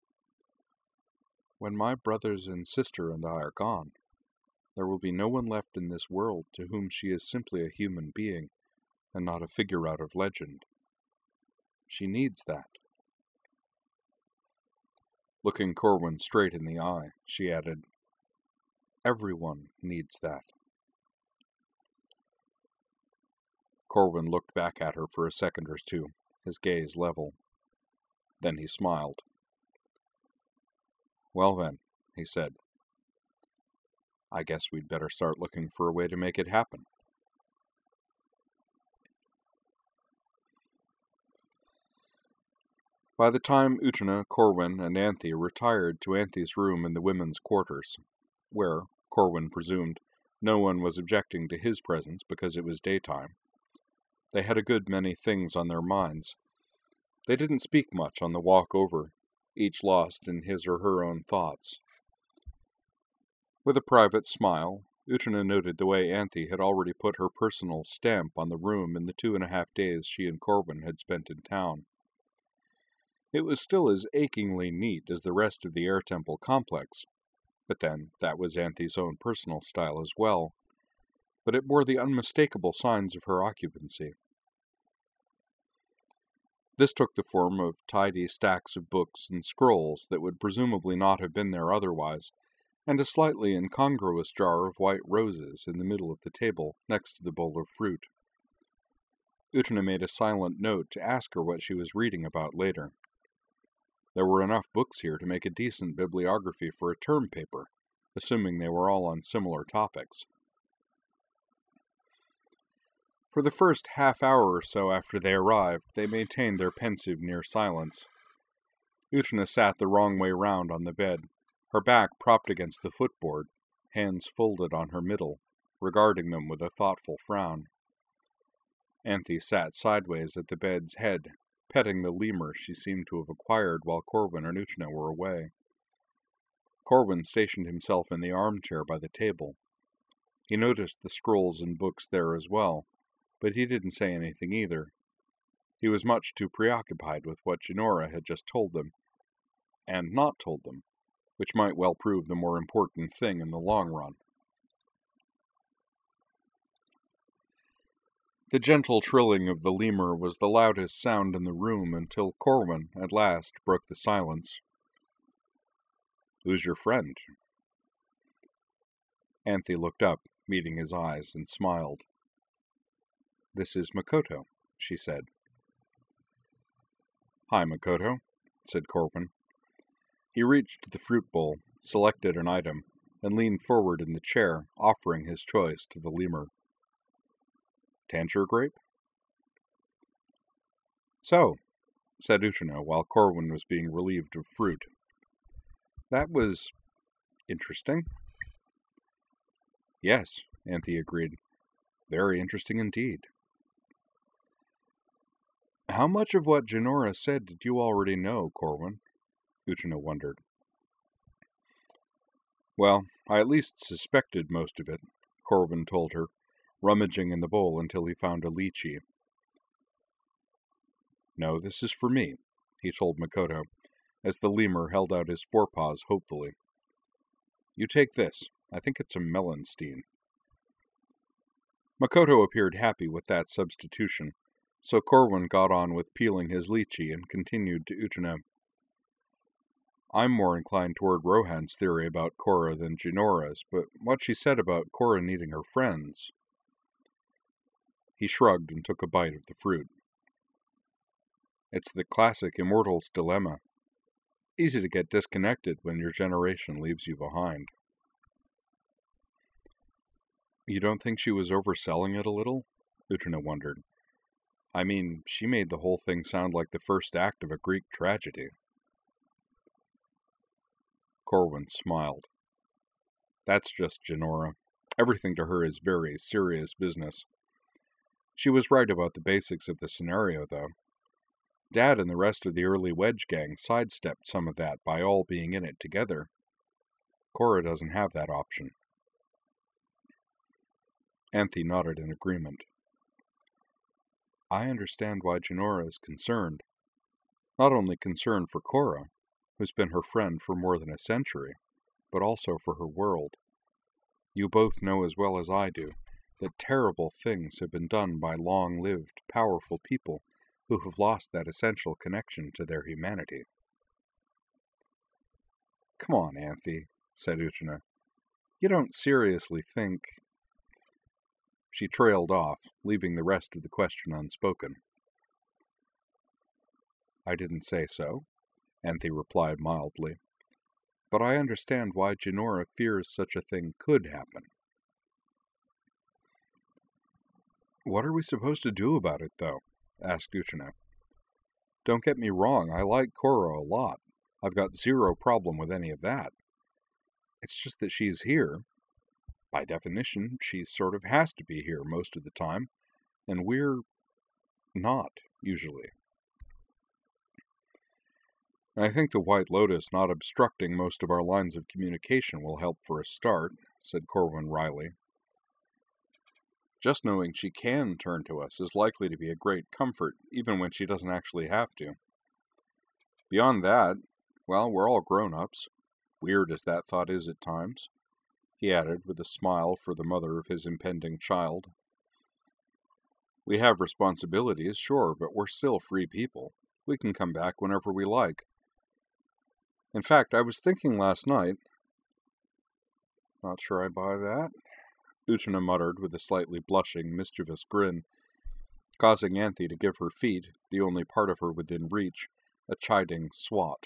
When my brothers and sister and I are gone, there will be no one left in this world to whom she is simply a human being, and not a figure out of legend. She needs that. Looking Corwin straight in the eye, she added, Everyone needs that. Corwin looked back at her for a second or two, his gaze level. Then he smiled. Well then, he said, I guess we'd better start looking for a way to make it happen. By the time Utena, Corwin, and Anthe retired to Anthe's room in the women's quarters, where, Corwin presumed, no one was objecting to his presence because it was daytime, they had a good many things on their minds. They didn't speak much on the walk over, each lost in his or her own thoughts. With a private smile, Utena noted the way Anthe had already put her personal stamp on the room in the two and a half days she and Corwin had spent in town. It was still as achingly neat as the rest of the Air Temple complex, but then that was Anthe's own personal style as well, but it bore the unmistakable signs of her occupancy. This took the form of tidy stacks of books and scrolls that would presumably not have been there otherwise, and a slightly incongruous jar of white roses in the middle of the table next to the bowl of fruit. Utena made a silent note to ask her what she was reading about later. There were enough books here to make a decent bibliography for a term paper, assuming they were all on similar topics. For the first half hour or so after they arrived, they maintained their pensive near silence. Utena sat the wrong way round on the bed, her back propped against the footboard, hands folded on her middle, regarding them with a thoughtful frown. Anthe sat sideways at the bed's head, petting the lemur she seemed to have acquired while Corwin and Utena were away. Corwin stationed himself in the armchair by the table. He noticed the scrolls and books there as well, but he didn't say anything either. He was much too preoccupied with what Junora had just told them, and not told them, which might well prove the more important thing in the long run. The gentle trilling of the lemur was the loudest sound in the room until Corwin, at last, broke the silence. "Who's your friend?" Anthe looked up, meeting his eyes, and smiled. "This is Makoto," she said. "Hi, Makoto," said Corwin. He reached the fruit bowl, selected an item, and leaned forward in the chair, offering his choice to the lemur. "Tangier grape?" So, said Utena while Corwin was being relieved of fruit. That was interesting. Yes, Anthe agreed. Very interesting indeed. How much of what Jinora said did you already know, Corwin? Utena wondered. Well, I at least suspected most of it, Corwin told her, rummaging in the bowl until he found a lychee. No, this is for me, he told Makoto, as the lemur held out his forepaws hopefully. You take this. I think it's a melanstein. Makoto appeared happy with that substitution, so Corwin got on with peeling his lychee and continued to Utena. I'm more inclined toward Rohan's theory about Korra than Jinora's, but what she said about Korra needing her friends... He shrugged and took a bite of the fruit. It's the classic immortal's dilemma. Easy to get disconnected when your generation leaves you behind. You don't think she was overselling it a little? Utena wondered. I mean, she made the whole thing sound like the first act of a Greek tragedy. Corwin smiled. That's just Jinora. Everything to her is very serious business. She was right about the basics of the scenario, though. Dad and the rest of the early Wedge gang sidestepped some of that by all being in it together. Korra doesn't have that option. Anthe nodded in agreement. I understand why Jinora is concerned. Not only concerned for Korra, who's been her friend for more than a century, but also for her world. You both know as well as I do that terrible things have been done by long-lived, powerful people who have lost that essential connection to their humanity. Come on, Anthe, said Utena. You don't seriously think... She trailed off, leaving the rest of the question unspoken. I didn't say so, Anthe replied mildly. But I understand why Jinora fears such a thing could happen. What are we supposed to do about it, though? Asked Utena. Don't get me wrong, I like Korra a lot. I've got zero problem with any of that. It's just that she's here. By definition, she sort of has to be here most of the time, and we're not, usually. I think the White Lotus not obstructing most of our lines of communication will help for a start, said Corwin wryly. Just knowing she can turn to us is likely to be a great comfort, even when she doesn't actually have to. Beyond that, well, we're all grown-ups, weird as that thought is at times, he added with a smile for the mother of his impending child. We have responsibilities, sure, but we're still free people. We can come back whenever we like. In fact, I was thinking last night... Not sure I buy that, Utena muttered with a slightly blushing, mischievous grin, causing Anthe to give her feet, the only part of her within reach, a chiding swat.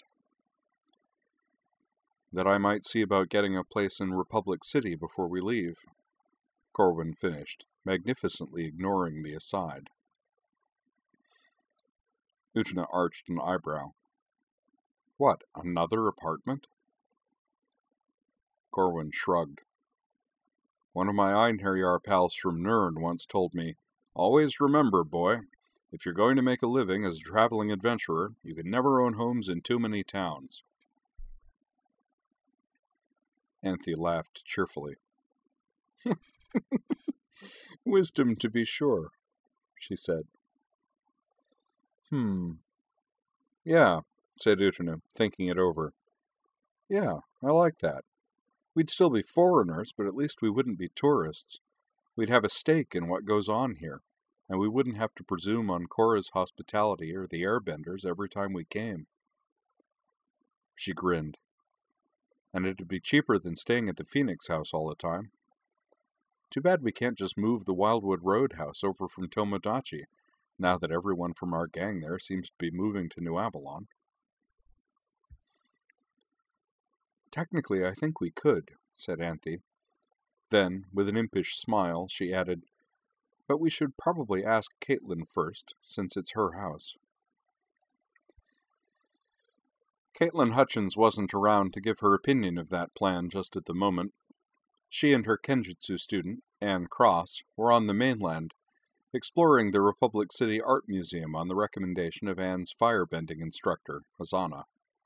That I might see about getting a place in Republic City before we leave, Corwin finished, magnificently ignoring the aside. Utena arched an eyebrow. What, another apartment? Corwin shrugged. One of my Einherjar pals from Nirn once told me, Always remember, boy, if you're going to make a living as a traveling adventurer, you can never own homes in too many towns. Anthe laughed cheerfully. Wisdom, to be sure, she said. Hmm. Yeah, said Utena, thinking it over. Yeah, I like that. We'd still be foreigners, but at least we wouldn't be tourists. We'd have a stake in what goes on here, and we wouldn't have to presume on Korra's hospitality or the airbenders every time we came. She grinned. And it'd be cheaper than staying at the Phoenix House all the time. Too bad we can't just move the Wildwood Roadhouse over from Tomodachi, now that everyone from our gang there seems to be moving to New Avalon. Technically, I think we could, said Anthe. Then, with an impish smile, she added, But we should probably ask Caitlin first, since it's her house. Caitlin Hutchins wasn't around to give her opinion of that plan just at the moment. She and her Kenjutsu student, Anne Cross, were on the mainland, exploring the Republic City Art Museum on the recommendation of Anne's firebending instructor, Azana.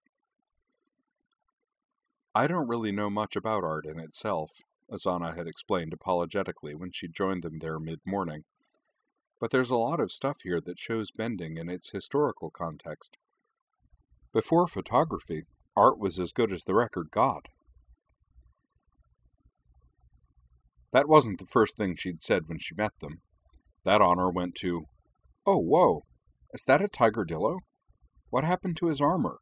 I don't really know much about art in itself, Azana had explained apologetically when she joined them there mid-morning. But there's a lot of stuff here that shows bending in its historical context. Before photography, art was as good as the record got. That wasn't the first thing she'd said when she met them. That honor went to, "Oh, whoa, is that a tigerdillo? What happened to his armor?"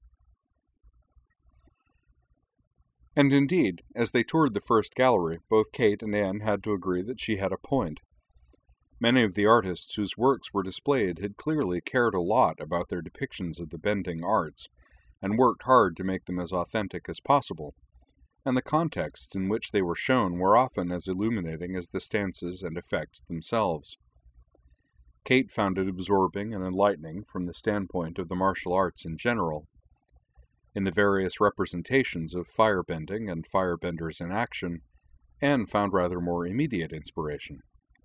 And indeed, as they toured the first gallery, both Kate and Anne had to agree that she had a point. Many of the artists whose works were displayed had clearly cared a lot about their depictions of the bending arts, and worked hard to make them as authentic as possible, and the contexts in which they were shown were often as illuminating as the stances and effects themselves. Kate found it absorbing and enlightening from the standpoint of the martial arts in general. In the various representations of firebending and firebenders in action, Anne found rather more immediate inspiration.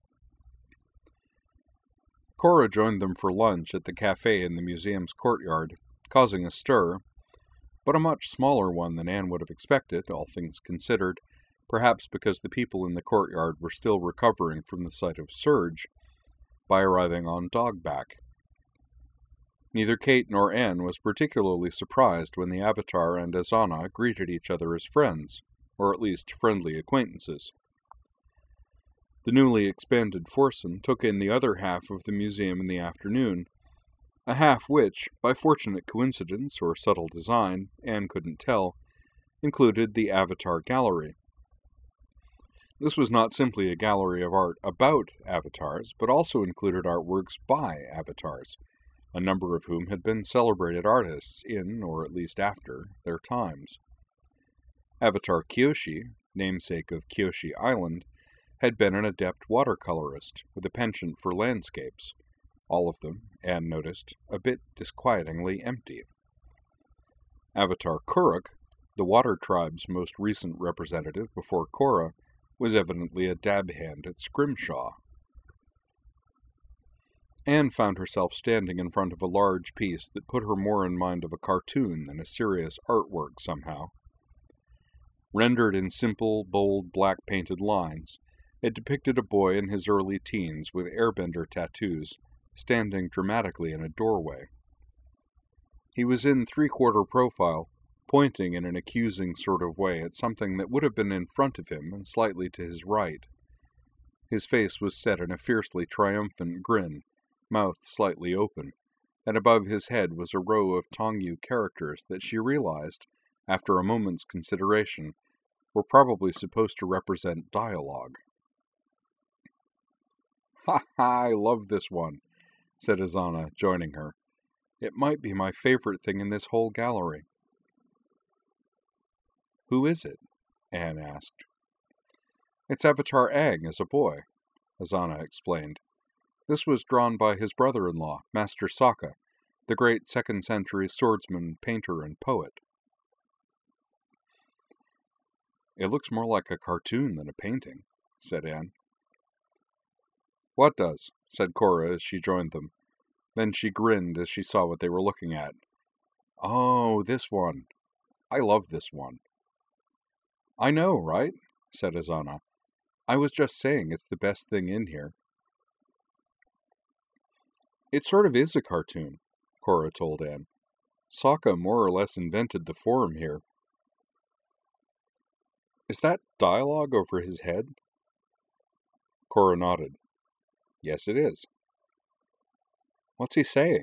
Cora joined them for lunch at the cafe in the museum's courtyard, causing a stir, but a much smaller one than Anne would have expected, all things considered, perhaps because the people in the courtyard were still recovering from the sight of Surge, by arriving on Dogback. Neither Kate nor Anne was particularly surprised when the Avatar and Azana greeted each other as friends, or at least friendly acquaintances. The newly expanded foursome took in the other half of the museum in the afternoon, a half which, by fortunate coincidence or subtle design, Anne couldn't tell, included the Avatar Gallery. This was not simply a gallery of art about avatars, but also included artworks by avatars, a number of whom had been celebrated artists in, or at least after, their times. Avatar Kyoshi, namesake of Kyoshi Island, had been an adept watercolorist with a penchant for landscapes, all of them, Anne noticed, a bit disquietingly empty. Avatar Kuruk, the Water Tribe's most recent representative before Korra, was evidently a dab hand at scrimshaw. Anne found herself standing in front of a large piece that put her more in mind of a cartoon than a serious artwork somehow. Rendered in simple, bold, black-painted lines, it depicted a boy in his early teens with airbender tattoos, standing dramatically in a doorway. He was in three-quarter profile, pointing in an accusing sort of way at something that would have been in front of him and slightly to his right. His face was set in a fiercely triumphant grin, mouth slightly open, and above his head was a row of Tongyu characters that she realized, after a moment's consideration, were probably supposed to represent dialogue. "Ha ha, I love this one," said Azana, joining her. "It might be my favorite thing in this whole gallery." "Who is it?" Anne asked. "It's Avatar Aang as a boy," Azana explained. "This was drawn by his brother-in-law, Master Sokka, the great second-century swordsman, painter, and poet." "It looks more like a cartoon than a painting," said Anne. "What does?" said Korra as she joined them. Then she grinned as she saw what they were looking at. "Oh, this one. I love this one." "I know, right?" said Azana. "I was just saying it's the best thing in here." "It sort of is a cartoon," Korra told Anne. "Sokka more or less invented the form here." "Is that dialogue over his head?" Korra nodded. "Yes, it is." "What's he saying?"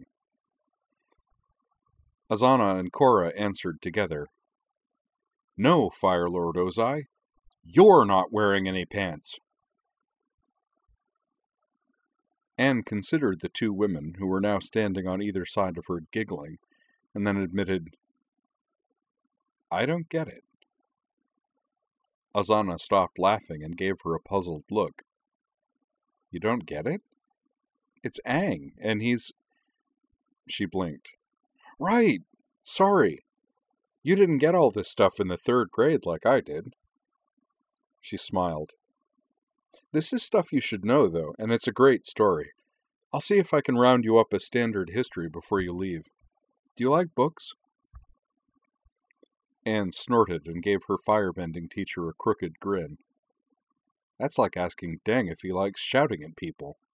Azana and Korra answered together. "No, Fire Lord Ozai, you're not wearing any pants." Anne considered the two women who were now standing on either side of her giggling, and then admitted, "I don't get it." Azana stopped laughing and gave her a puzzled look. "You don't get it? It's Aang, and he's..." She blinked. "Right! Sorry, You didn't get all this stuff in the third grade like I did. She smiled. This is stuff you should know, though, and it's a great story. I'll see if I can round you up a standard history before you leave. Do you like books? Anne snorted and gave her firebending teacher a crooked grin. That's like asking Deng if he likes shouting at people.